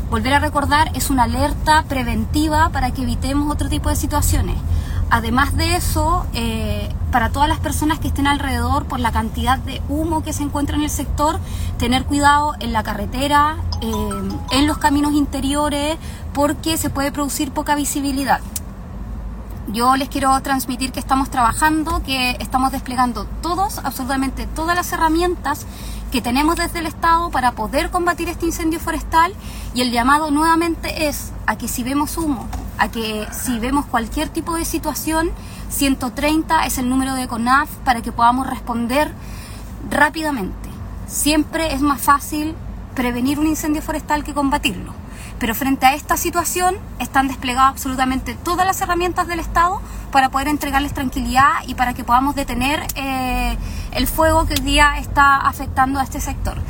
Volver a recordar, es una alerta preventiva para que evitemos otro tipo de situaciones. Además de eso, para todas las personas que estén alrededor, por la cantidad de humo que se encuentra en el sector, tener cuidado en la carretera, en los caminos interiores, porque se puede producir poca visibilidad. Yo les quiero transmitir que estamos trabajando, que estamos desplegando absolutamente todas las herramientas que tenemos desde el Estado para poder combatir este incendio forestal, y el llamado nuevamente es a que si vemos humo, a que si vemos cualquier tipo de situación, 130 es el número de CONAF para que podamos responder rápidamente. Siempre es más fácil prevenir un incendio forestal que combatirlo. Pero frente a esta situación están desplegadas absolutamente todas las herramientas del Estado para poder entregarles tranquilidad y para que podamos detener el fuego que hoy día está afectando a este sector.